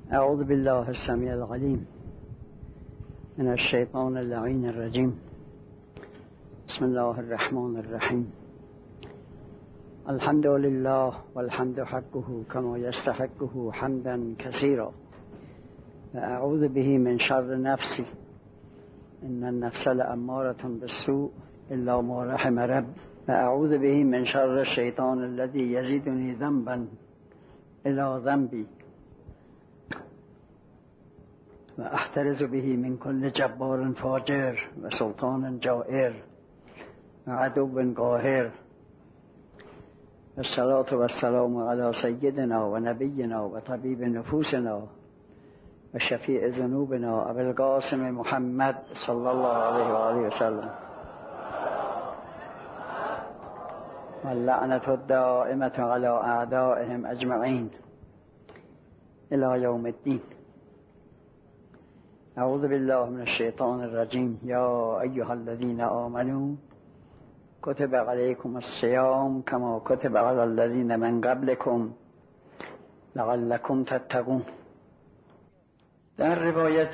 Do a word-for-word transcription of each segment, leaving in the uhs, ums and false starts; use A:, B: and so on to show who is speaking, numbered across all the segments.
A: اعوذ بالله السمیع العلیم من الشیطان اللعین الرجیم. بسم الله الرحمن الرحیم. الحمد لله والحمد حقه كما يستحقه حمدا كثيرا واعوذ به من شر نفسي ان النفس لأمارة بالسوء الا ما رحم رب واعوذ به من شر الشيطان الذي يزيدني ذنبا الى ذنبي واحترز به من كل جبار فاجر وسلطان جائر وعدو قاهر. والصلاة والسلام على سيدنا ونبينا وطبيب نفوسنا وشفيع ذنوبنا أبي القاسم محمد صلى الله عليه وآله وسلم. واللعنة الدائمة على أعدائهم أجمعين إلى يوم الدين. أعوذ بالله من الشيطان الرجيم. يا أيها الذين آمنوا كتب عليكم الصيام كما كتب على الذين من قبلكم لعلكم تتقون. در روایت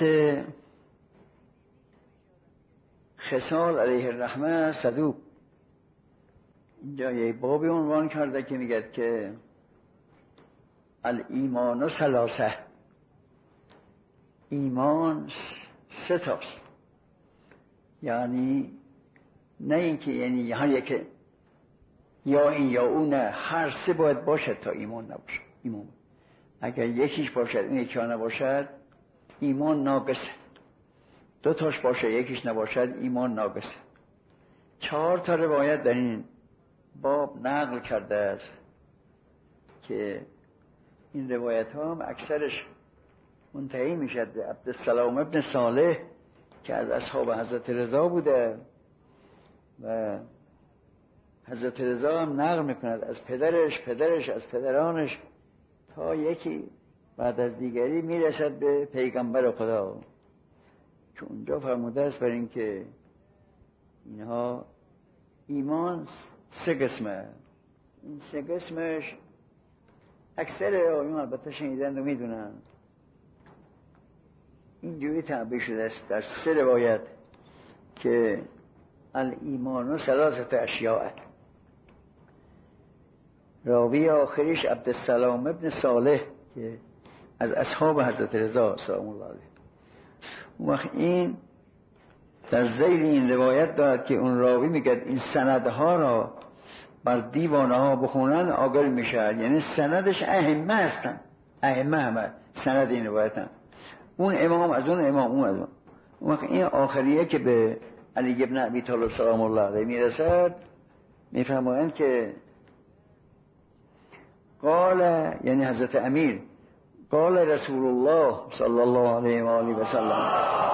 A: خصال علیه الرحمه صدوق اینجا یه بابی عنوان کرده که میگه که الایمان ثلاثه، ایمان سه تاست. یعنی نه اینکه یعنی هر یک یا این یا اون، نه، هر سه باید باشد تا ایمان نباشه. ایمان اگر یکیش باشد اون یکی ها نباشد ایمان ناقصه. دو تاش باشه یکیش نباشد ایمان ناقصه. چهار تا روایت در این باب نقل کرده است که این روایت ها هم اکثرش منتهی میشد به عبدالسلام ابن صالح که از اصحاب حضرت رضا بوده و حضرت رضا هم نقل میکند از پدرش پدرش از پدرانش تا یکی بعد از دیگری میرسد به پیغمبر خدا که اونجا فرموده است بر این که اینها ایمان سه قسمه. این سه قسمش اکثر آیون البته شنیدن و میدونن اینجوری تعبیر شده است در سه روایت که الایمان و ثلاثه اشیاء. راوی آخریش عبدالسلام ابن صالح که از اصحاب حضرت رضا سلام الله علیه. اون وقت این در ذیل این روایت دارد که اون راوی میگه این سندها را بر دیوانه ها بخونن عاقل میشه. یعنی سندش ائمه هستن، ائمه همه سند این روایت هم. اون امام از اون امام اون از اون. اون وقت این آخریه که به علی ابن ابی طالب سلام الله علیه میرسد میفرمایند که قال، یعنی حضرت امیر، قال رسول الله صلی الله علیه و آله و سلم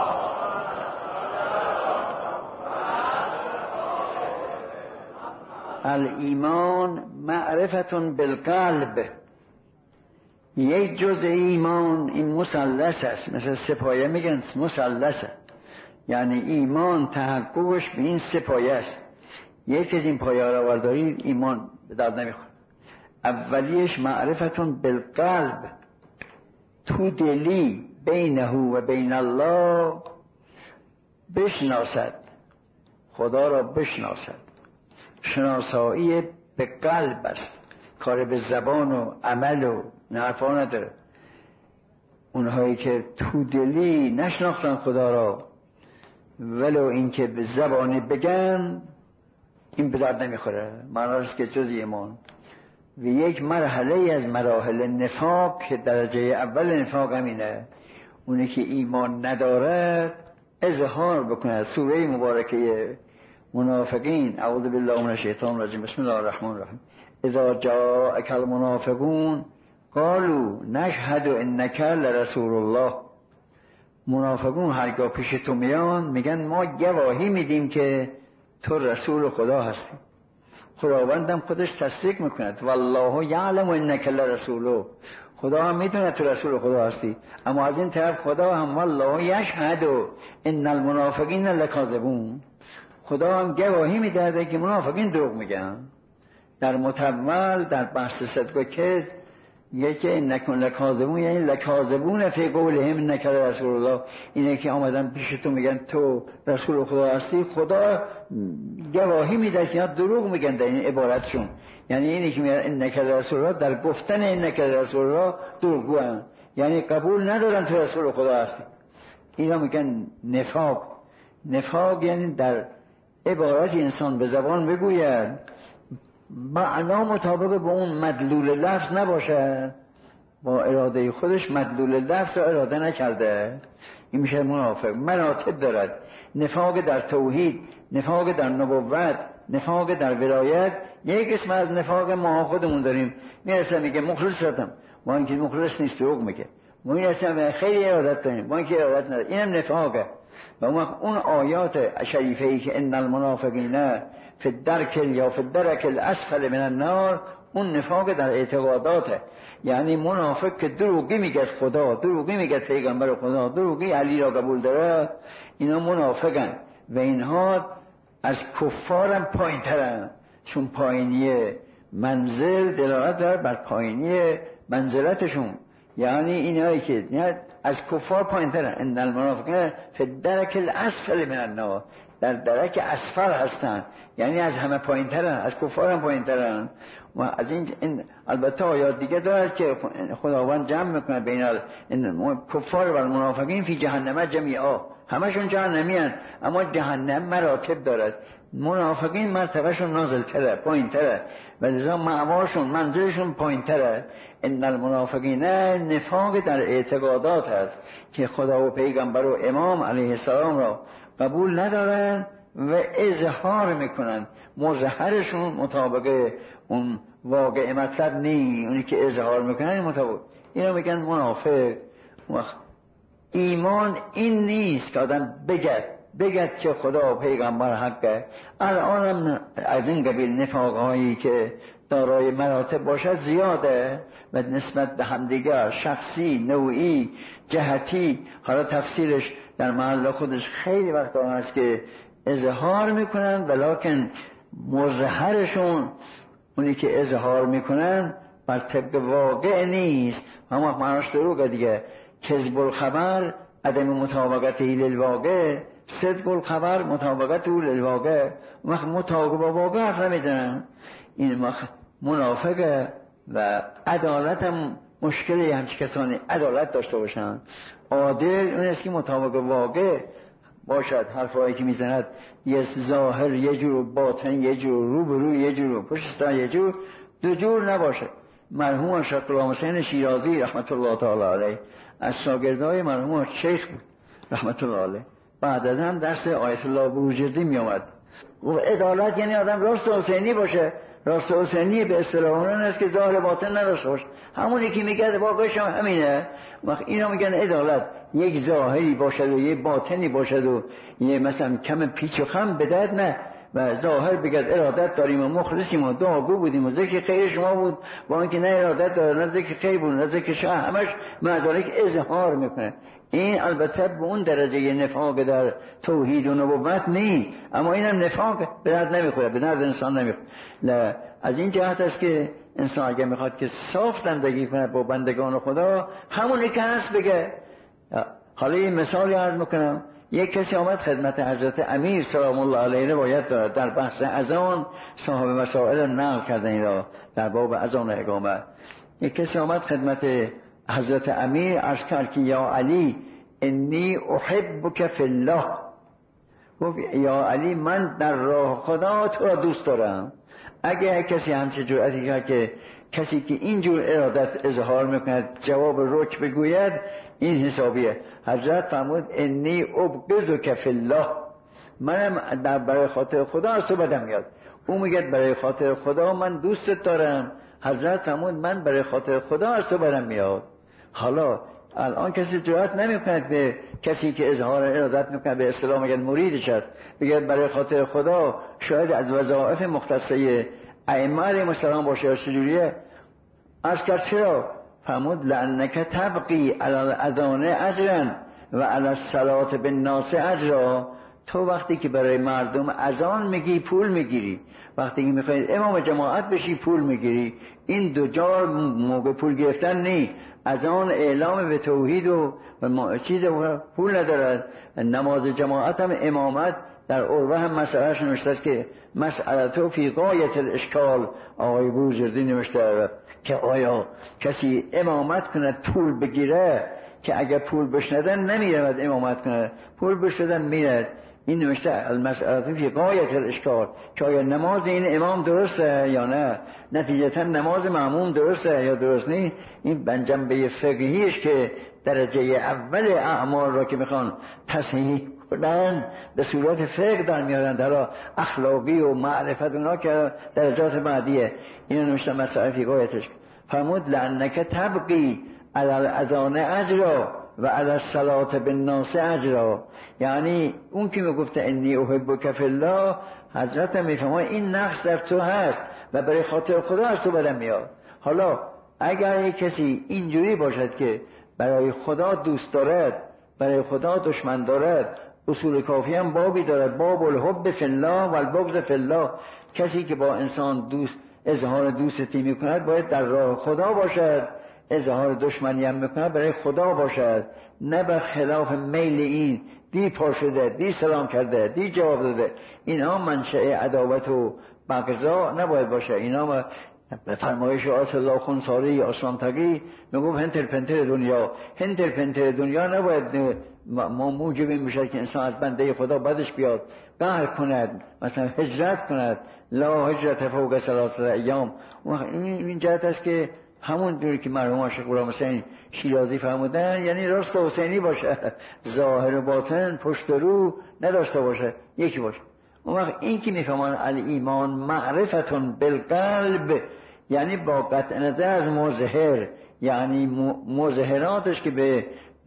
A: الایمان معرفت بالقلب. یک جز ایمان این مثلث است، مثل سپایه میگن مثلثه، یعنی ایمان تحققش به این سه پایه است. یک از این پایه را بردارید ایمان به درد نمیخوره. اولیش معرفتون بالقلب، تو دلی بینه و بین الله بشناسد، خدا را بشناسد. شناسایی به قلب است، کار به زبان و عمل و نحرفا نداره. اونهایی که تو دلی نشناختن خدا را ولو اینکه به زبانی بگن این به درد نمیخوره. معناست که جز ایمان و یک مرحله از مراحل نفاق که درجه اول نفاق همینه، اونه که ایمان ندارد اظهار بکنه. سوره مبارکه منافقین، اعوذ بالله من الشیطان الرجیم، بسم الله الرحمن الرحیم. اذا جاءك المنافقون قالوا نشهد انك لرسول الله. منافقون هرگاه پیش تو میان میگن ما گواهی میدیم که تو رسول خدا هستی. خداوندم خودش تصدیق میکند والله یعلم انک لرسوله، خدا هم میدونه تو رسول خدا هستی. اما از این طرف خدا هم والله یشهد ان المنافقین لکاذبون، خدا هم گواهی میدهده که منافقین دروغ میگن. در متول در بحث صدق و کذب میگه که نکن لکاذبون، یعنی لکاذبون فی قولهم انک رسول الله، اینه که آمدن پیش تو میگن تو رسول خدا هستی، خدا گواهی میده که اینا دروغ میگن در این عبارتشون. یعنی اینه که میگن انک رسول الله، در گفتن انک رسول الله دروغگوان، یعنی قبول ندارن تو رسول خدا هستی. اینا میگن نفاق. نفاق یعنی در عبارت انسان به زبان بگوید معنا مطابق با اون مدلول لفظ نباشه، با اراده خودش مدلول لفظ رو اراده نکرده، این میشه منافق. مراتب دارد، نفاق در توحید، نفاق در نبوت، نفاق در ولایت. یک قسم از نفاق ما خودمون داریم، میرسه میگه مخلص شدم، ما اینکه مخلص نیست دروغ میگه، ما این اصلا خیلی ارادت داریم، ما اینکه ارادت نداریم، اینم نفاقه. و اون آیات شریفه ای که ان المنافقین فی الدرک یا فی الدرک الاسفل من النار، اون نفاق در اعتقاداته. یعنی منافق که دروغی میگه خدا، دروغی میگه پیغمبر خدا، دروغی علی را قبول داره، اینا منافقن و اینها از کفارم پایین ترن، چون پایینی منزل دلالت داره بر پایینی منزلتشون. یعنی اینایی که از کفار پایین ترن، ان المنافقین فی الدرک الاسفل من النار، در درک اسفل هستن، یعنی از همه پایین ترن، از کفار هم پایین ترن. و از این, این البته آیات دیگه دارد که خداوند جمع میکنه بین کفار و منافقین فی جهنم جمیعا، همشون جهنمی هن، اما جهنم مراتب دارد. منافقین مرتبهشون نازل تره، پایین تره، و لذا معواشون منزلشون پایین تره. ان المنافقین نفاق در اعتقادات هست که خدا و پیغمبر و امام علیه السلام را قبول ندارن و اظهار میکنن، مظهرشون مطابق اون واقع مطلب نی، اونی که اظهار میکنن مطابق، اینا میگن منافق. ایمان این نیست که آدم بگد بگد که خدا و پیغمبر حقه. الان از این قبیل نفاقهایی که دارای مراتب باشد زیاده و نسبت به همدیگر، شخصی، نوعی، جهتی، حالا تفسیرش در محل خودش خیلی وقتا هست که اظهار میکنن ولکن مظهرشون اونی که اظهار میکنن بر طبق واقع نیست، اما معناش دروغه دیگه. کذب الخبر عدم مطابقت للواقع، صدق الخبر مطابقت او للواقع. وقت مطابق با واقع حرف نمیزنن، این وقت منافقه. و عدالت هم مشکلی، همچه کسانی عدالت داشته باشن. عادل اون است که مطابق واقع باشد، حرفایی که میزند یه ظاهر یه جور، باطن یه جور، رو به رو یه جور، پشت سر یه جور، دو جور نباشه. مرحوم شیخ غلام حسین شیرازی رحمت الله تعالی علیه از شاگردای مرحوم شیخ بود رحمت الله علیه، بعد از هم درس آیت الله بروجردی می آمد. و عدالت یعنی آدم راست و حسینی باشه. راست و حسینی به اصطلاح اون است که ظاهر باطن نداشته باشه، همونی که میگه واقعش هم همینه. وقت اینا میگن عدالت یک ظاهری باشد و یک باطنی باشد و یه مثلا کم پیچ و خم به درد نه، و ظاهر بگد ارادت داریم و مخلصیم و دعاگو بودیم و ذکر خیر شما بود، با اینکه نه ارادت داره، نه ذکر خیر بود، نه ذکر شاه، همش معذالک اظهار میکنه. این البته به اون درجه نفاق در توحید و نبوت نی، اما اینم نفاق به درد نمیخوره، به درد انسان نمیخوره. از این جهت است که انسان اگه میخواد که صاف زندگی کنه با بندگان خدا، همونی که هست بگه. حالا یه مثالی عرض میکنم. یک کسی آمد خدمت حضرت امیر سلام الله علیه، روایت دارد در بحث اذان، صاحب مسائل نقل کردن این را در باب اذان اقامت. یک کسی آمد خدمت حضرت امیر عرض کرد که یا علی انی احبک فی الله، گفت یا علی من در راه خدا تو را دوست دارم. اگه کسی همچه جرأتی کرد که کسی که اینجور ارادت اظهار میکند جواب رک بگوید، این حسابیه. حضرت فرمود انی ابغضک فی الله، منم در برای خاطر خدا از تو بدم میاد. او میگه برای خاطر خدا من دوستت دارم. حضرت فرمود من برای خاطر خدا از تو بدم میاد. حالا الان کسی جرأت نمیکنه به کسی که اظهار ارادت میکنه به اصطلاح میگن مریدش است، بگه برای خاطر خدا، شاید از وظایف مختصه ائمه علیهم السلام باشه یا چجوریه. عرض کرد چرا؟ فرمود لانک تبقی علی الاذان اجرا و علی الصلاه بالناس اجرا، تو وقتی که برای مردم اذان میگی پول میگیری، وقتی که میخوای امام جماعت بشی پول میگیری. این دو جا موقع پول گرفتن نی. اذان اعلام به توحید و چیز پول ندارد. نماز جماعت هم امامت در عروه هم مسئلهش نوشته است که مسئلتو فی غایت الاشکال. آقای بوجردی نوشته که آیا کسی امامت کند پول بگیره، که اگر پول بشندن نمیرود امامت کند، پول بشندن میرد. این نوشته المسئله فی غایت الاشکال، که آیا نماز این امام درسته یا نه، نتیجتا نماز مأموم درسته یا درست نیست. این جنبه فقهیش که درجه اول اعمال را که میخوان تصحیح کنن به صورت فقه در میارن، در اخلاقی و معرفت اونا که درجات بعدیه. این نوشته مسئله فی غایتش. فرمود لعنک تبقی علی الاذان اجرا و علی الصلاة بالناس اجرا. یعنی اون که میگفته انی احبک فی الله، حضرت میفهمه این نقص در تو هست و برای خاطر خدا از تو بدم میاد. حالا اگر یک کسی اینجوری باشد که برای خدا دوست دارد، برای خدا دشمن دارد، اصول کافی هم بابی دارد، باب الحب فی الله و البغض فی الله. کسی که با انسان دوست اظهار دوستی میکند باید در راه خدا باشد، اظهار دشمنی هم میکند برای خدا باشد، نه بر خلاف میل این دی پا شده، دی سلام کرده، دی جواب داده. اینها منشأ عداوت و بغضا نباید باشه. اینا به فرمایش آیت الله خنساری آسلام تقی میگفت هنتر پنتر دنیا. هنتر پنتر دنیا نباید ما موجب این بشه که انسان از بنده خدا بدش بیاد، قهر کند، مثلا هجرت کند. لا هجرت فوق ثلاثه ایام. این جهت است که همون جوری که مرحوم عاشق غلام حسین شیرازی فرمودن، یعنی راست و حسینی باشه، ظاهر و باطن پشت و رو نداشته باشه، یکی باشه. اون وقت این که میفهمان الایمان معرفتون بالقلب، یعنی با قطع نظر از مظهر، یعنی مظهراتش که به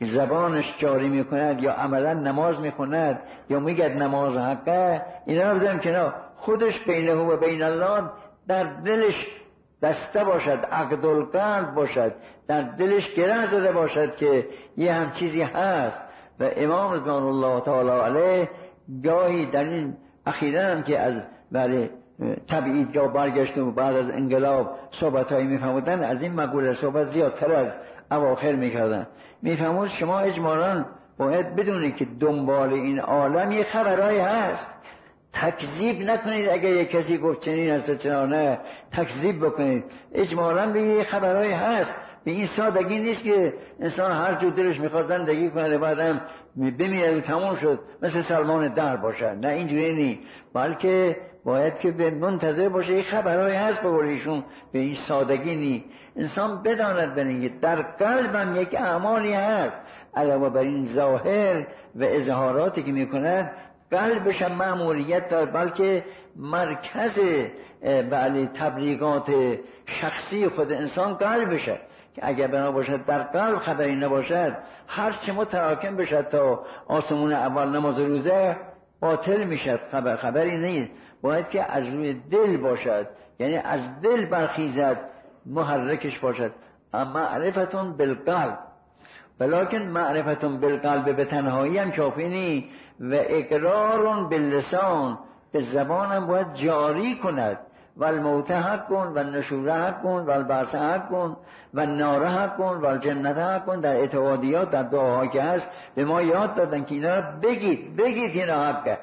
A: زبانش جاری میکند یا عملا نماز میخوند یا میگد نماز حقه، اینا رو بذاریم کنار. خودش بینه و بین الله در دلش بسته باشد، عقد القلب باشد، در دلش گره زده باشد که یه هم چیزی هست. و امام رضوان الله تعالی علیه گاهی در این اخیراً هم که از بله تبعیدگاه برگشت و بعد از انقلاب صحبت‌هایی می‌فرمودن، از این مقوله صحبت زیادتر از اواخر می‌کردن. می‌فرمود شما اجمالاً باید بدونید که دنبال این عالم یه خبرایی هست. تکذیب نکنید. اگر یک کسی گفت چنین است و چنان نه، تکذیب بکنید. اجمالاً به یه خبرایی هست. به این سادگی نیست که انسان هر جو دلش میخواد زندگی کنه بعدم بمیره و تموم شد مثل سلمان در باشه. نه اینجوری نیست، بلکه باید که به منتظر باشه. یه خبرایی هست به قولیشون، به این سادگی نیست. انسان بداند بنینگه در قلبم یک اعمالی هست علاوه بر این ظاهر و اظهاراتی که میکند. قلبش هم مأموریت دارد، بلکه مرکز بله تبلیغات شخصی خود انسان قلبشه، که اگر بنا باشد در قلب خبری نباشد، هر چه متراکم بشد تا آسمون اول نماز روزه باطل میشد، خبر خبری نیست. باید که از روی دل باشد، یعنی از دل برخیزد، محرکش باشد. اما معرفتون بالقلب، ولکن معرفتون بالقلب به تنهایی هم کافی نیست و اقرارون باللسان، به زبانم باید جاری کند. و الموت حق کن و النشور حق کن و البعث حق کن و النار حق کن و الجنت حق کن. در اعتقادیات در دعاها که هست به ما یاد دادن که اینا رو بگید بگید اینا حقه.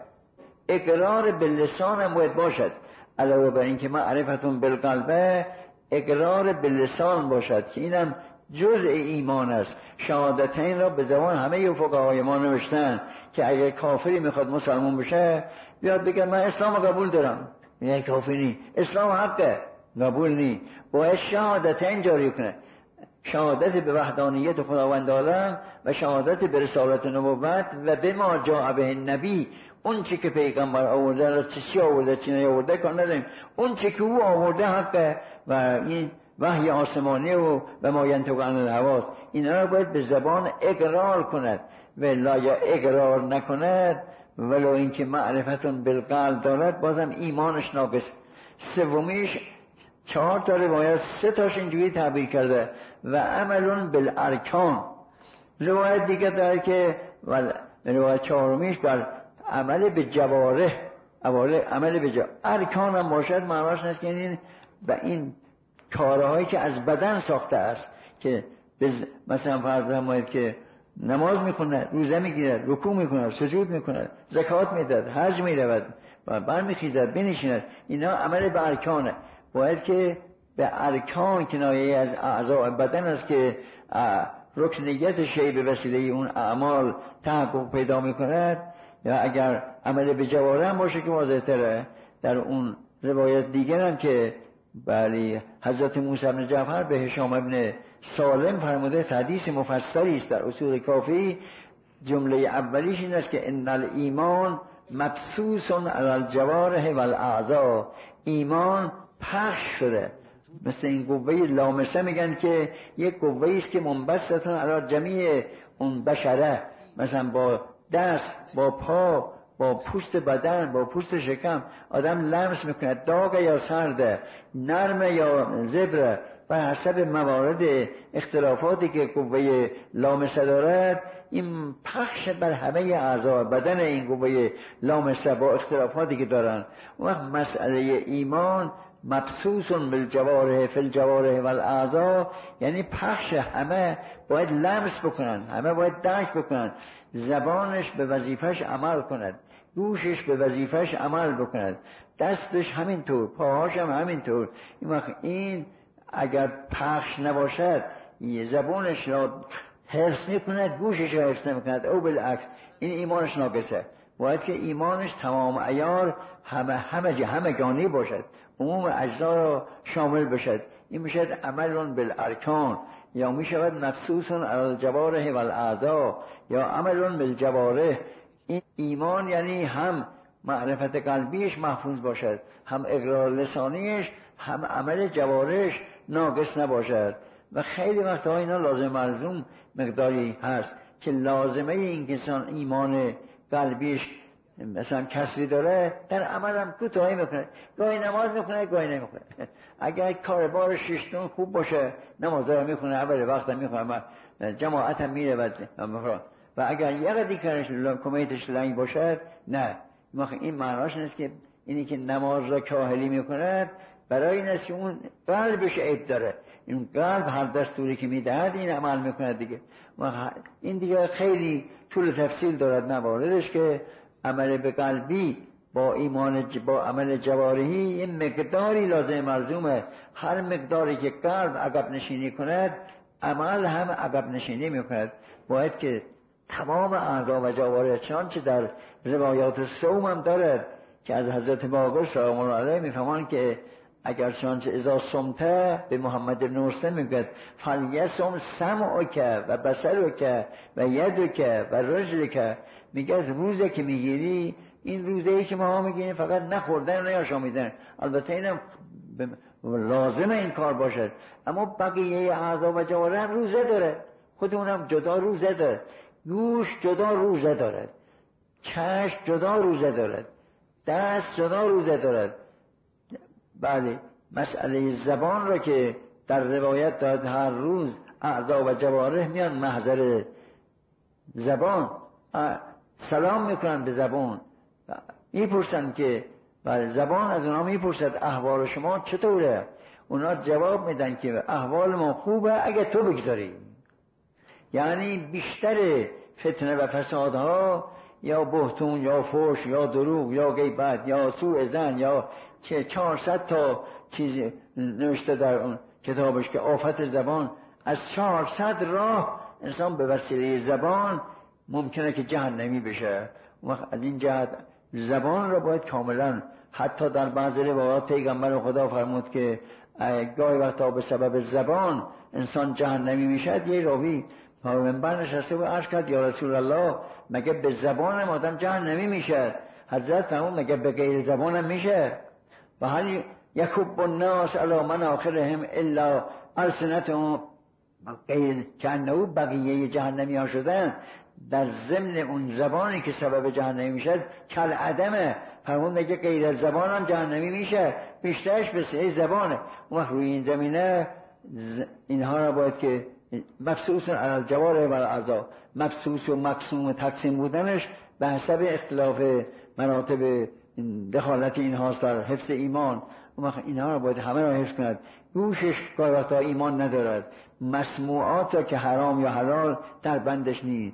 A: اقرار باللسان هم باید باشد، علاوه بر این که معرفتون بالقلبه اقرار باللسان باشد، که اینم جزء ایمان است. شهادتین را به زبان همه فقهای ما نوشتن که اگر کافری میخواد مسلمان بشه بیاد بگه من اسلام قبول دارم، یعنی کافی نی، اسلام حقه، قبول نی. باید شهادتین جاری کنه، شهادت به وحدانیت خداوند عالم و شهادت به رسالت نبوت و به ما جاء به النبی. اون چی که پیغمبر آورده را چی آورده چی نیاورده کار نداریم، اون چی که او آورده حقه و این وحی آسمانی و به ما ینطق عن الهوا. اینا را باید به زبان اقرار کند و لا یا اقرار نکند ولو اینکه معرفتون بالقلب دارد بازم ایمانش ناقص. سومیش چهار تا روایت سه تاش اینجوری تعبیر کرده و عملون بالارکان. روایت دیگه داره که روایت چهارمیش بر عمل به جوارح، عمل به جوارح ارکان هم باشد، معناش نیست که این و این کارهایی که از بدن ساخته است که مثلا فرض بفرمایید که نماز میخونه، روزه میگیرد، رکوع میکند، سجود میکند، زکات میدهد، حج میرود و برمیخیزد، بنشیند، اینا عمل به ارکانه. باید که به ارکان کنایه از اعضاء بدن است که رکنیت شی به وسیله اون اعمال تحقق پیدا میکند، یا اگر عمل به جوارح باشه که واضح تره. در اون روایت دیگر هم که بلی حضرت موسی بن جعفر به هشام ابن سالم فرموده، حدیث مفصلی است در اصول کافی، جمله اولیش این است که ان الایمان مبسوس علی الجوارح والاعضاء، ایمان پخش شده مثل این قوه لامسه، میگن که یک قوه است که منبسطه علی جمیع اون بشره، مثلا با دست، با پا، با پوست بدن، با پوست شکم آدم لمس میکنه، داغ یا سرده، نرم یا زبره، بر حسب موارد اختلافاتی که قوه لامسه دارد، این پخش بر همه اعضاء بدن این قوه لامسه با اختلافاتی که دارن. وقت مسئله ایمان مبسوس بالجوارح فی الجوارح والاعضاء، یعنی پخش، همه باید لمس بکنن، همه باید درک بکنن، زبانش به وظیفش عمل کند، گوشش به وظیفش عمل بکند، دستش همینطور، پاهاش هم همینطور. این وقت این اگر پخش نباشد، زبانش را حفظ میکند، گوشش را حفظ نمیکند، او بالعکس این ایمانش ناقصه. باید که ایمانش تمام عیار، همه همه جا همگانی باشد، عموم اجزا را شامل بشد. این میشد عمل بالارکان، یا میشود مخصوص علی الجوارح والاعضاء، یا عمل بالجوارح. این ایمان یعنی هم معرفت قلبیش محفوظ باشد، هم اقرار لسانیش، هم عمل جوارحش ناقص نباشد. و خیلی وقتها اینا لازم ملزوم مقداری هست که لازمه این کسان ایمان قلبیش مثلا کسری داره، در عمل هم کوتاهی میکنه، گاهی نماز میکنه گاهی نمیکنه. اگر کار بار ششتون خوب باشه، نماز رو میخونه، اول وقت هم میخونه، جماعت هم میره و اگر یه قدی کارش کمیتش لنگ باشد، نه. این معناش نیست که اینی که نماز را کاهلی میکند برای این است که اون قلبش عیب داره، این قلب هر دستوری که میدهد این عمل میکند دیگه. این دیگه خیلی طول تفصیل دارد مواردش که عمل به قلبی با ایمان با عمل جوارحی این مقداری لازم ملزومه. هر مقداری که قلب عقب نشینی کند، عمل هم عقب نشینی میکند. باید که تمام اعضا و جوارح، چنانچه در روایات صوم هم دارد که از حضرت باقر سلام الله علیه میفهمان که اگر چنانچه اذا صمته به محمد بن مسلم میگد فلیصم سمعک و بصرک و یدک و رجلک، میگه روزه که میگیری، این روزه ای که ما میگیریم فقط نخوردن و نیاشامیدن، البته اینم لازمه این کار باشد، اما بقیه اعضا و جوارح هم روزه داره، خود اونم جدا روزه داره، گوش جدا روزه دارد، چشم جدا روزه دارد، دست جدا روزه دارد. بله، مسئله زبان را که در روایت داد هر روز اعضا و جوارح میان محضر زبان، سلام میکنن به زبان، میپرسن که بله، زبان از اونا میپرسد احوال شما چطوره، اونا جواب میدن که احوال ما خوبه اگه تو بگذاری. یعنی بیشتر فتنه و فسادها یا بهتون یا فحش یا دروغ یا غیبت یا سوء ظن یا چه چهارصد تا چیز نوشته در اون کتابش که آفت زبان، از چهارصد راه انسان به وسیله زبان ممکنه که جهنمی بشه. از این جهت زبان را باید کاملا، حتی در بعضی روایات پیغمبر خدا فرمود که گاهی وقتا به سبب زبان انسان جهنمی میشد. یه راوی منبر نشسته و عرض کرد یا رسول الله، مگه به زبانم آدم جهنمی میشه؟ حضرت فرمود مگه به غیر زبانم میشه؟ و هل یکب الناس علی مناخرهم الا السنتهم، غیر که انه بقیه جهنمی ها شدن در ضمن اون زبانی که سبب جهنمی میشد کل عدمه. فرمود مگه غیر از زبانم جهنمی میشه؟ بیشترش به سه زبانه. اون وقت روی این زمینه اینها را باید که مبسوط علی الجوارح و الاعضاء، مبسوط و مقسوم و تقسیم بودنش به حسب اختلاف مراتب دخالت اینهاست در حفظ ایمان. اینها رو باید همه را حفظ کند. گوشش گاهی وقتا ایمان ندارد، مسموعات را که حرام یا حلال در بندش نیست،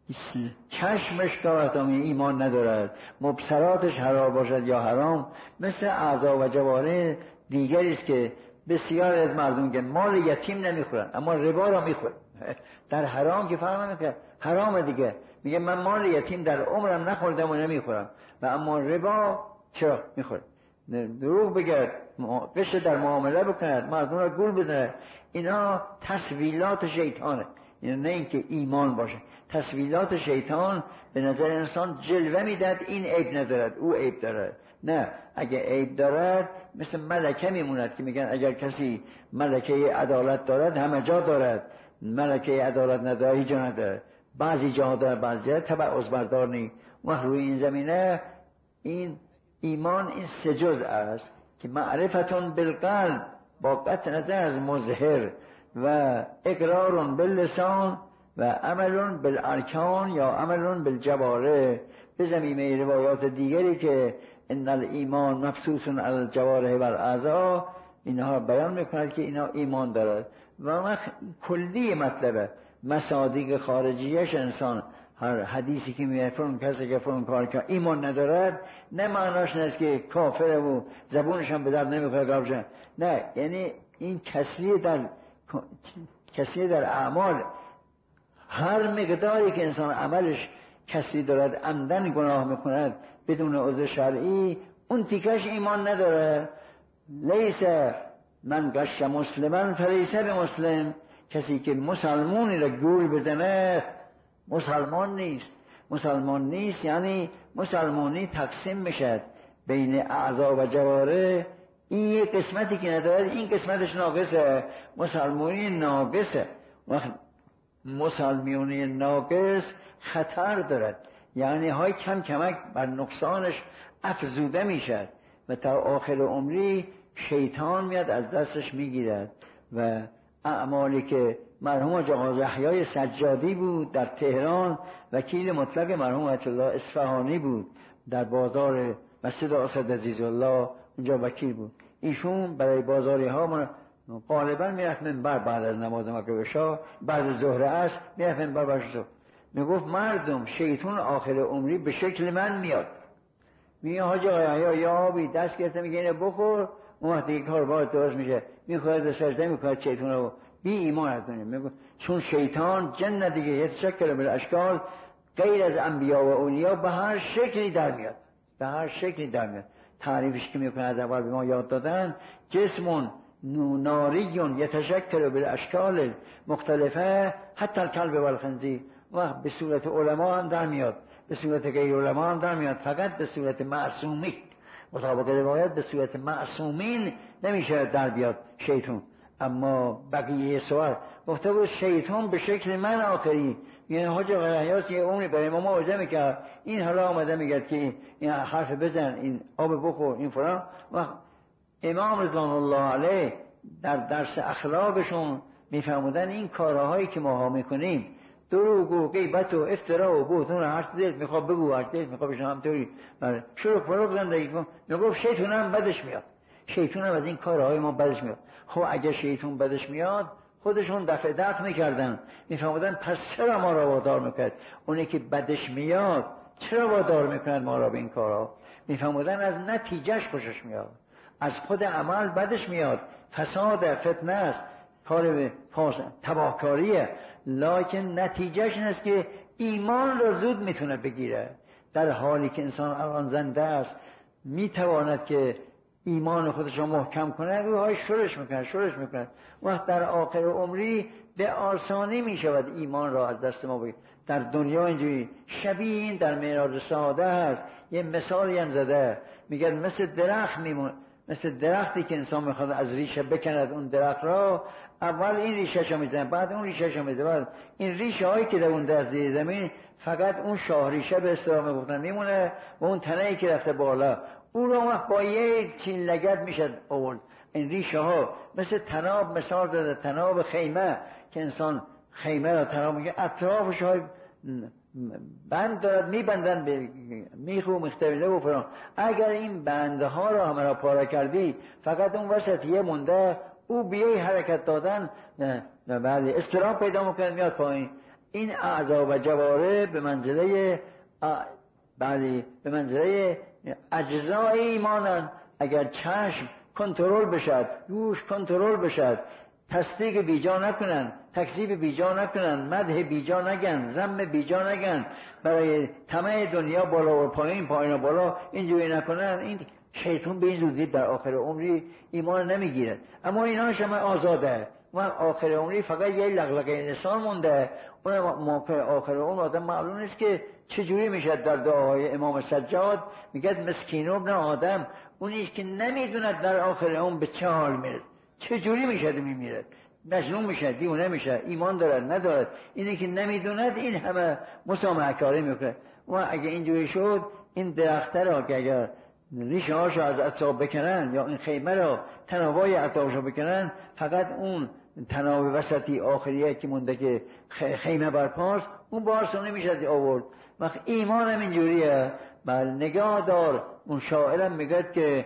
A: چشمش گاهی وقتا ایمان ندارد، مبصراتش حلال باشد یا حرام، مثل اعضا و جوارح دیگری است که بسیار از مردم که مال یتیم نمیخورن اما ربا را میخورن. در حرام که فرق نمیکنه، حرام دیگه. میگه من مال یتیم در عمرم نخوردم و نمیخورم، و اما ربا چرا میخوره؟ دروغ بگرد، قش در معامله بکند، مردم را گول بزند. اینا تسویلات شیطانه، یعنی نه اینکه ایمان باشه. تسویلات شیطان به نظر انسان جلوه میداد این عیب ندارد، او عیب دارد. نه، اگه عیب دارد مثل ملکه میموند که میگن اگر کسی ملکه عدالت دارد همه جا دارد، ملکه عدالت ندارد هیچ جا ندارد، بعضی جا دارد بعضی جا تبعض بردار نی. وقت روی این زمینه این ایمان این سه جزء است که معرفتون بالقلب با قطع نظر از مظهر و اقرارون باللسان و عملون بالارکان یا عملون بالجوارح. به زمینه روایات دیگری که ان الایمان مبسوط علی الجوارح و الاعضاء، اینها بیان میکند که اینا ایمان دارد. و وقت کلی مطلبه مصادیق خارجیش انسان، هر حدیثی که میگه فرون کسی که فرون کار که ایمان ندارد، نه معناش نیست که کافره و زبونش هم به درد نمیخوره کافر. نه، یعنی این کسی در کسی در اعمال، هر مقداری که انسان عملش کسی دارد عمدن گناه میکند بدون عذر شرعی، اون تیکش ایمان نداره. لیس من گشت مسلمان فلیس به مسلم، کسی که مسلمانی را گول بزنه مسلمان نیست. مسلمان نیست یعنی مسلمانی تقسیم میشد بین اعضا و جوارح. این یک قسمتی که ندارد این قسمتش ناقصه، مسلمانی ناقصه. وقت مسلمانی ناقص خطر دارد، یعنی های کم کمک بر نقصانش افزوده میشد و تا آخر عمری شیطان میاد از دستش میگیرد. و اعمالی که مرحوم آقا یحیی سجادی بود در تهران، وکیل مطلق مرحوم آیت الله اصفهانی بود، در بازار مسجد اسد عزیز الله اونجا وکیل بود. ایشون برای بازاری ها غالبا میرفت منبر بعد از نماز مغرب عشا، بعد ظهر عصر میرفت منبر برشتو میگفت مردم شیطان آخر عمری به شکل من میاد، میگه حاج آقا یحیی یا آبی دست گرفته میگه اینو بخور، اون وقت دیگه کار باید درست میشه، میخواد سجده میکنه شیطان رو بی ایمان از دنیا. میگه چون شیطان جن دیگه یتشکل بالاشکال، غیر از انبیا و اولیا به هر شکلی در میاد، به هر شکلی در میاد. تعریفش که میکنه از اول به ما یاد دادن، جسمون ناریون یتشکل بالاشکال مختلفه حتی الکلب و الخنزیر. وقت به صورت علما هم در میاد، به صورت غیر علما هم در میاد، فقط به صورت معصومی مطابق روایت به صورت معصومین نمیشه در بیاد شیطان. اما بقیه سوال گفته بود شیطان به شکل من آخری، یعنی حاج آقا یحیی یه عمری برای ما موعظه میکرد، این حالا آمده میگه که این حرف بزن، این آب بخور، این فلان. و امام رضوان الله علیه در درس اخلاقشون میفهمودن این کارهایی که ما ها میکنیم، دروغ و غیبت و افترا و بهتان، هر چیزی میخواد بگو، هر چیزی میخواد بشه همطوری شروع پروک زندگی کن. میگفت شیطان هم بدش میاد، شیطان هم از این کارهای ما بدش میاد. خب اگه شیطان بدش میاد خودشون دفع دفع میکردن، میفهمودن پس چرا ما را وادار میکرد؟ اونی که بدش میاد چرا وادار میکند ما را به این کارها؟ میفهمودن از نتیجهش خوشش میاد، از خود عمل بدش میاد، فساد فتنه است، کار تباهکاریه، لکن نتیجهش این است که ایمان را زود میتونه بگیره. در حالی که انسان الان زنده است میتواند که ایمان خودش را محکم کنه، روحای شورش میکنه شورش میکنه وقت در آخر عمری به آسانی میشود ایمان را از دست ما بگیر. در دنیا اینجوری شبیه این در معراج سعاده هست. یه مثالی هم زده، میگن مثل درخت میمونه، مثل درختی که انسان میخواد از ریشه بکند اون درخت را، اول این ریشه شو میزنه، بعد اون ریشه شو میزنه، بعد این ریشه هایی که در اون دست زیر زمین فقط اون شاه ریشه به اصطلاح میگفتن میمونه و اون تنه‌ای که رفته بالا او را وقت با یک چین لگد میشه آورد. این ریشه ها مثل تناب مثال داده، تناب خیمه، که انسان خیمه را تناب میکنه اطرافش های بند دارد میبندن به میخ و مختبله و فران. اگر این بنده ها را همه را پاره کردی فقط اون وسطیه مونده، او بیای حرکت دادن بله استراحت پیدا میکنه میاد پایین. این اعضا و جواره به منزله بله به منزله اجزای ایمانن. اگر چشم کنترل بشد، گوش کنترل بشد، تصدیق بیجا نکنن، تکذیب بیجا نکنن، مدح بیجا نگن، ذم بیجا نگن، برای طمع دنیا بالا و پایین پایین و بالا اینجوری نکنن، این شیطان به این زودی در آخر عمری ایمان نمیگیرد. اما اینا شما آزاده و آخر عمری فقط یه لغلقه انسان مونده. اون موقع آخر عمر آدم معلوم نیست که چجوری میشه. در دعای امام سجاد میگه مسکین ابن آدم، اونیش که نمیدوند در آخر عمر به چه حال میره، چجوری میشه میمیره، مجنون میشه، دیوانه میشه، ایمان دارد ندارد، اینی که نمیدوند این همه مسامحه کاری میکنه. و اگه اینجوری شد این درخته را که اگر ریشه هاشو از اطراف بکنن یا این خیمه را تنابای اطرافشو بکنن، فقط اون تناب وسطی آخریه که مونده که خیمه برپاست اون بارسو نمیشه آورد. وقت ایمان هم اینجوریه. بل نگاه دار، اون شاعرم میگه که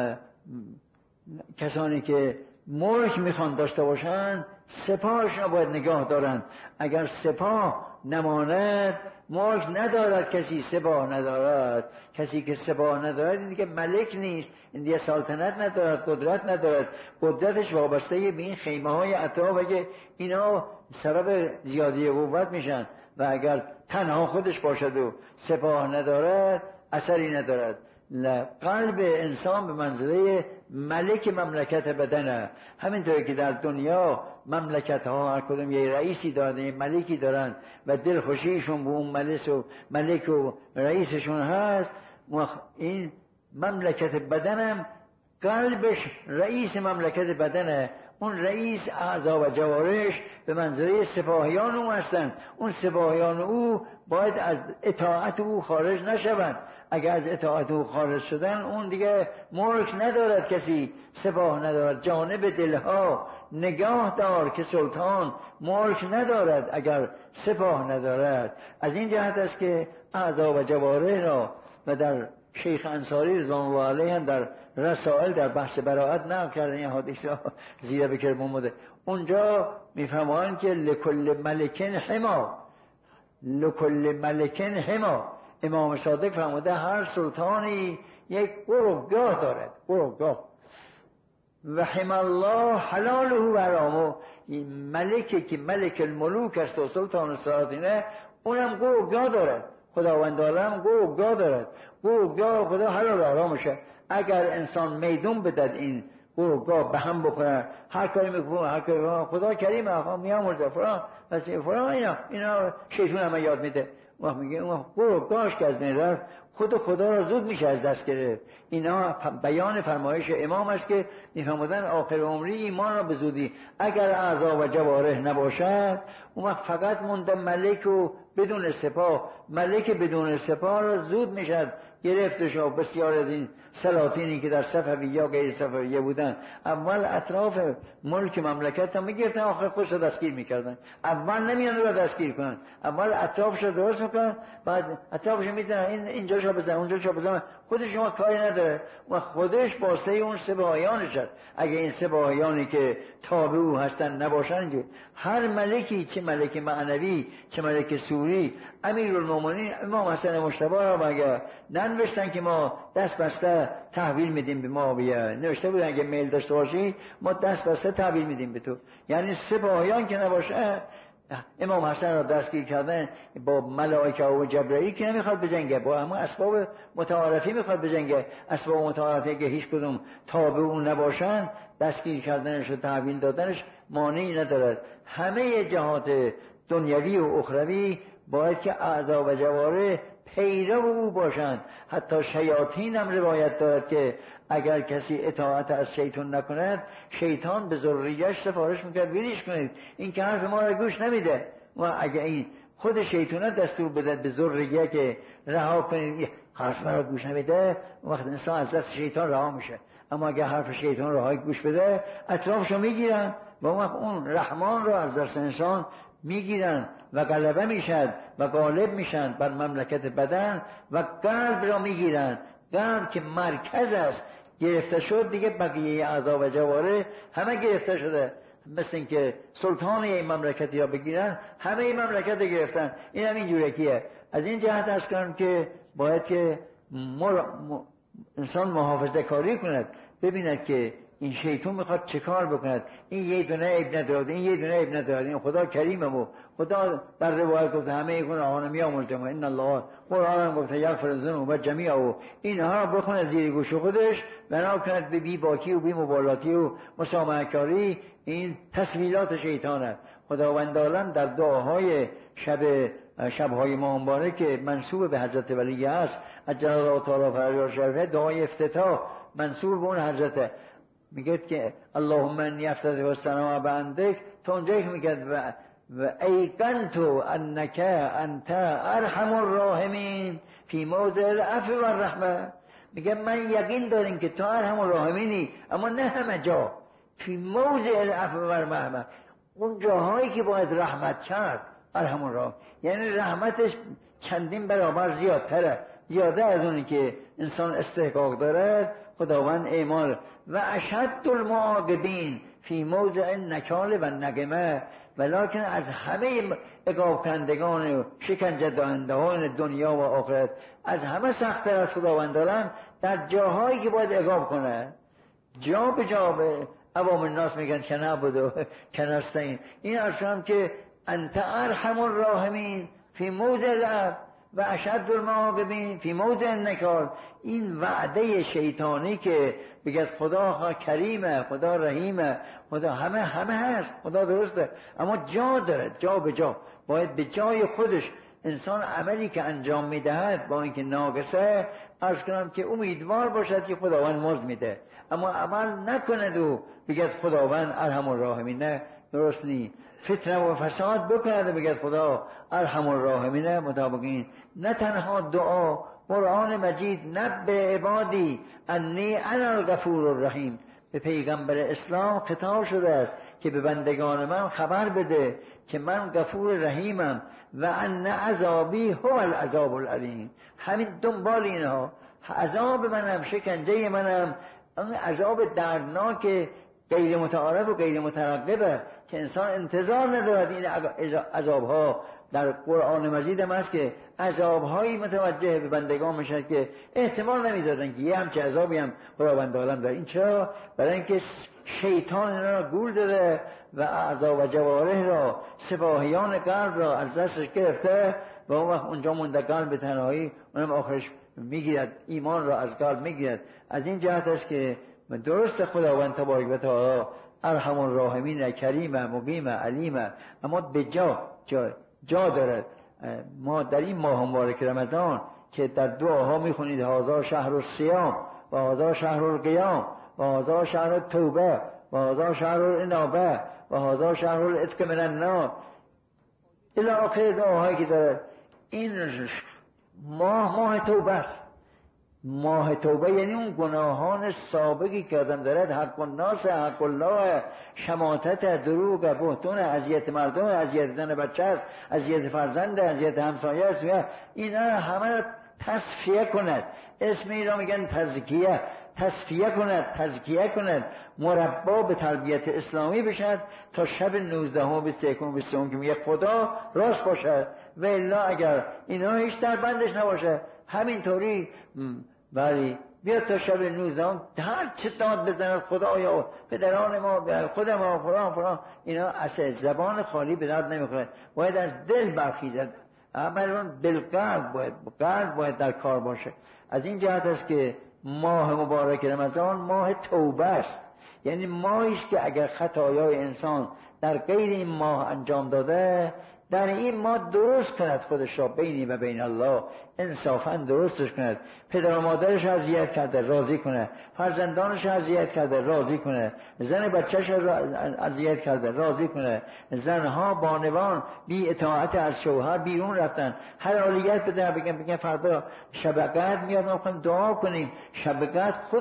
A: کسانی که ملک میخوان داشته باشن سپاهشون باید نگاه دارن. اگر سپاه نماند ملک ندارد. کسی سپاه ندارد، کسی که سپاه ندارد این دیگه ملک نیست، این دیگه سلطنت ندارد، قدرت ندارد. قدرتش وابسته به این خیمه های اطراف، اگه اینا سبب زیادی قوت میشن و اگر تنها خودش باشد و سپاه ندارد اثری ندارد. قلب انسان به منزله ملک مملکت بدنه. همینطوری که در دنیا مملکت ها هر کدوم یه رئیسی دارن، یه ملکی دارن و دلخوشیشون به اون ملک و ملک و رئیسشون هست، این مملکت بدنم قلبش رئیس مملکت بدنه. اون رئیس اعضا و جوارش به منزله سپاهیان او هستند. اون سپاهیان او باید از اطاعت او خارج نشوند. اگر از اطاعت او خارج شدن اون دیگه ملک ندارد، کسی سپاه ندارد. جانب دلها نگاه دار که سلطان ملک ندارد اگر سپاه ندارد. از این جهت است که اعضا و جواره را و در شیخ انصاری رضوان الله علیه هم در رسائل در بحث براءت نقل کردن این حدیث را زیره بکر محمد. اونجا میفرمایند که لکل ملکن حما، لکل ملکن حما. امام صادق فرموده هر سلطانی یک اردوگاه دارد، اردوگاه. و حما الله حلاله و حرامه. ملکی که ملک الملوک است و سلطان السلاطینه اونم اردوگاه دارد. خداوند عالم گوگاه دارد، گوگاه خدا حلال آرامشه. اگر انسان میدون بدد این گوگاه به هم بخوره، هر کاری میکنه هر کاری خدا کریم آخوام میامرزه فران پس فران اینا اینا شیطون همه یاد میده. وقت میگه اون گوگاهش که از بین رفت خود خدا را زود میشه از دست گرفت. اینا بیان فرمایش امام است که میفرمودن آخر عمری ایمان را به زودی اگر اعضا و جوارح نباشد اون فقط مونده ملک و بدون سپاه. ملک بدون سپاه را زود میشد گرفتش. و بسیار از این سلاطینی که در صفوی یا غیر صفویه بودن اول اطراف ملک مملکت هم میگرفتن، آخر خودش را دستگیر میکردن. اول نمیان رو دستگیر کنن، اول اطرافش رو درست میکنن، بعد اطرافش میدن این اینجا شو بزن اونجا شو بزن. خودش شما کاری نداره و خودش باسته اون سپاهیانش هست. اگه این سپاهیانی که تابع او هستن نباشن، هر ملکی چه ملک معنوی چه ملک سوری، امیرالمومنین امام حسن مجتبی را مگه ننوشتن که ما دست بسته تحویل میدیم به ما؟ بیا نوشته بودن اگه میل داشته باشی ما دست بسته تحویل میدیم به تو. یعنی سپاهیان که نباشه. امام حسن را دستگیر کردن با ملائکه و جبرئیل که نمیخواد بجنگه، با اما اسباب متعارفی میخواد بجنگه. اسباب متعارفی که هیچ کدوم تابع اون نباشن دستگیر کردنش و تحویل دادنش مانعی ندارد. همه جهات دنیوی و اخروی باید که اعضا و جواره پیرو او باشند. حتی شیاطین هم روایت دارد که اگر کسی اطاعت از شیطان نکند شیطان به ذریه‌اش سفارش میکرد ویریش کنید، این که حرف ما را گوش نمیده. و اگر این خود شیطان دستور بده به ذریه که رها کنید حرف ما را گوش نمیده، وقت انسان از دست شیطان رها میشه. اما اگر حرف شیطان را گوش بده اطرافشو میگیرن و اون رحمان رو از دست انسان میگیرن و غلبه میشن و غالب میشن بر مملکت بدن و قلب را میگیرن. قلب که مرکز است گرفته شد، دیگه بقیه اعضا و جواره همه گرفته شده. مثل این که سلطان این مملکت یا بگیرن، همه این مملکت گرفتن. این هم اینجوره کیه. از این جهت ارز کنم که باید که مر... م... انسان محافظه کاری کند، ببیند که این شیطان میخواد چه کار بکند. این یه دونه عیب ندارد، این یه دونه عیب ندارد. این خدا کریمه و خدا در روایت گفته همه گناهان میآمرزه و ان الله قرآن گفته یغفر الذنوب جمیعا و اینها رو بخونه زیر گوش خودش، بنا کند به بی باکی و بی مبالاتی و مسامحه کاری. این تسویلات شیطان است. خداوند عالم در دعاهای شب شب‌های ماه مبارک که منسوب به حضرت ولی است، عجل الله تعالی فرجه شریفه، دعای افتتاح منسوب به اون حضرت، میگه که اللهم انی افتتح السماء بعندک، تا اونجایی که میگه و و ایقنت انک انت ارحم الراحمین فی موضع العفو و الرحمه. میگه من یقین دارم که تو ارحم الراحمینی، اما نه همه جا. فی موضع العفو و الرحمه، اون جاهایی که باید رحمت کرد ارحم الراحمین، یعنی رحمتش چندین برابر زیادتره، زیاده از اونی که انسان استحقاق داره. خداوند اعمال و اشد المعاقبین فی موضع النکال و النقمه، ولکن از همه عقاب کنندگان و شکنجه دهندگان دنیا و آخرت از همه سخت‌تر از خداوند دارن در جاهایی که باید عقاب کنه. جا به جا به عوام الناس میگن که نبود و که نستین. این اصلا که انت ارحم الراحمین فی موضع العفو و اشد المعاقبین فی موضع النکال. این وعده شیطانی که بگه خدا کریمه، خدا رحیمه، خدا همه همه هست، خدا درسته، اما جا داره، جا به جا باید به جای خودش انسان عملی که انجام میدهد با اینکه ناقصه، عرض کنم که امیدوار باشد که خداوند مزد میده، اما عمل نکند و بگه خداوند ارحم الراحمین. نه، درست نی. فتنه و فساد بکند و بگه خدا ارحم الراحمین. مطابق این نه تنها دعا، قرآن مجید نبه عبادی انی انا الغفور الرحیم، به پیغمبر اسلام خطاب شده است که به بندگان من خبر بده که من غفور رحیمم و ان عذابی هو العذاب العلیم. همین دنبال اینها عذاب منم، شکنجه منم، اون عذاب دردناک غیر متعارف و غیر مترقبه که انسان انتظار ندارد. این عذابها در قرآن مجید هم هست که عذابهایی متوجه به بندگان میشد که احتمال نمیدادن که یه همچه عذابی هم خداوند عالم داره. این چرا؟ برای اینکه شیطان اینا را گول داده و اعضا و جوارح را، سپاهیان قلب را از دستش گرفته و اون وقت اونجا مونده قلب به تنهایی، اونم آخرش میگیرد، ایمان را از قلب میگیرد. از این جهت است که درست خداوند تبارک و تعالی ارحم الراحمین، کریمه، مقیمه، علیمه، اما به جا جا, جا دارد. ما در این ماه مبارک رمضان که در دعاها میخونید هذا شهر الصیام و هذا شهر القیام و هذا شهر التوبه و هذا شهر الانابه و هذا شهر العتق من النار الی آخر دعاهایی که دارد، این ماه ماه توبه است. ماه توبه یعنی اون گناهان سابقی که آدم دارد، حق الناس، حق الله، شماتت، دروغ، بهتان، اذیت مردم، اذیت زن بچه است، اذیت فرزند، اذیت همسایه است، اینا همه تصفیه کند. اسمی را میگن تزکیه، تصفیه کند، تزکیه کند، مربا به تربیت اسلامی بشد تا شب نوزدهم و بیست و یکم و بیست و دوم که میگه خدا راست باشد و الا اگر اینا هیچ در بندش نباشه همینطوری ولی بیاد تا شب نوزدهم هر چه داد بزند خدایا پدران ما، خود ما، فلان فلان، اینا اصلا زبان خالی به درد نمیخوره، باید از دل برخیزد. عملون بالقلب باید قلب باید در کار باشه. از این جهت است که ماه مبارک رمضان ماه توبه است، یعنی ماهی است که اگر خطایای انسان در غیر این ماه انجام داده، در این ماه درست کند خودش را بینی و بین الله، انصافا درستش کند. پدر و مادرش اذیت کرده راضی کنه، فرزندانش اذیت کرده راضی کنه، زن بچه‌ش اذیت کرده راضی کنه، زنها بانوان بی اطاعت از شوهر بیرون رفتن، هر حالیت بده، بگن بگن فردا شب قدر میاد ما میخوایم دعا کنیم. شب قدر خودش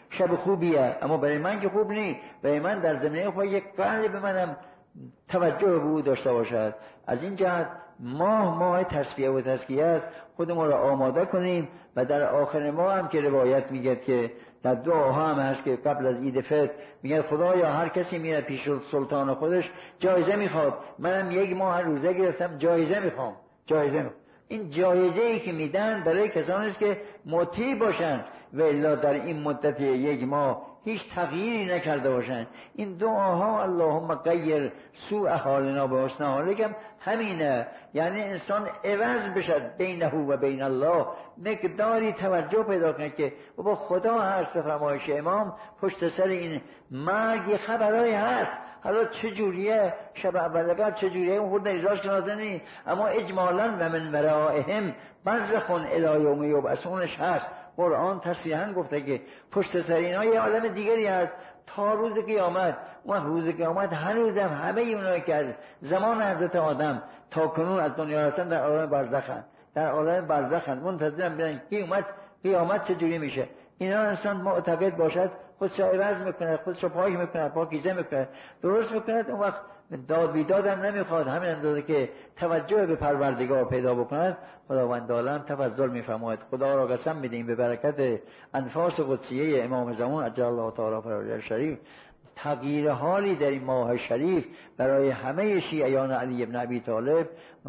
A: شب خوبیه، اما برای من که خوب نیست. برای من در زمینه خود یک قلب منم توجه به او داشته باشد. از این جهت ماه ماه تصفیه و تزکیه است. خودمون را آماده کنیم و در آخر ماه هم که روایت میگه که در دعاها هم هست که قبل از عید فطر میگه خدایا هر کسی میره پیش سلطان خودش جایزه میخواد، منم یک ماه روزه گرفتم جایزه میخوام. جایزه میخوام. این جایزه ای که میدن برای کسانی است که مطیع باشن و الا در این مدت یک ماه هیچ تغییری نکرده باشن. این دعاها اللهم غیر سوء حالنا به حسن حالک همینه، یعنی انسان عوض بشد بینه و بین الله، مقداری توجه پیدا کنه که بابا خدا هست. به فرمایش امام پشت سر این مرگ خبرایی هست. حالا چه جوریه شب اول قبل چه جوریه اون خود نریزاش کنازنی، اما اجمالا و من ورائهم برزخون الی یوم یبعثونش هست. قرآن تصریحاً گفته که پشت سر اینا یه عالم دیگری هست تا روز قیامت. اون روز قیامت هنوز هم همه اونایی که از زمان حضرت آدم تا کنون از دنیا رفتن در عالم برزخن، در عالم برزخن منتظرن ببینن قیامت قیامت چجوری میشه. اینا انسان معتقد باشد خودش عوض میکنه، خودش پاک میکنه، پاکیزه میکنه، درست میکنه. اون وقت داد بیداد هم نمیخواد. همین اندازه که توجه به پروردگار پیدا بکند خداوند عالم تفضل میفرماید. خدا را قسم میدیم به برکت انفاس قدسیه امام زمان عجل الله تعالی فرجه شریف تغییر حالی در این ماه شریف برای همه شیعیان علی ابن ابی طالب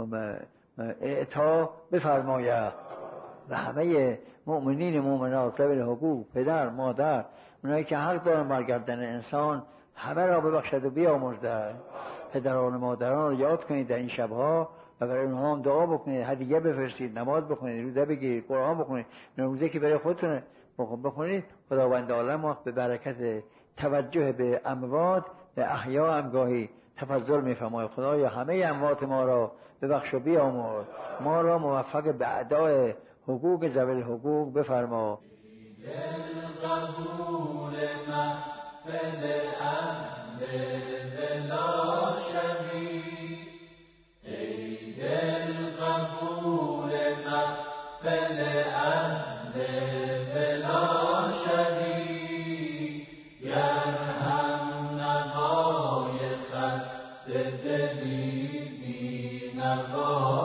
A: اعطا بفرماید و همه مؤمنین مؤمنات ذوی الحقوق پدر مادر اونایی که حق دارن برگردن انسان همه را ببخشد و بیامرزد. پدران و مادران رو یاد کنید در این شبها و برای اونها هم دعا بکنید، هدیه بفرستید، نماز بخونید، روزه بگیرید، قرآن بخونید، روزه که برای خودتون بخونید. خداوند عالم به برکت توجه به اموات به احیا هم گاهی تفضل میفرماید. خدایا همه اموات ما را ببخش و بیامرز، ما را موفق به ادای حقوق ذوی الحقوق بفرما.
B: القبول محفل اهل بلا شریک، ای دل قبول محفل اهل بلا شریک، یرحم نوای خسته دلی بی نوا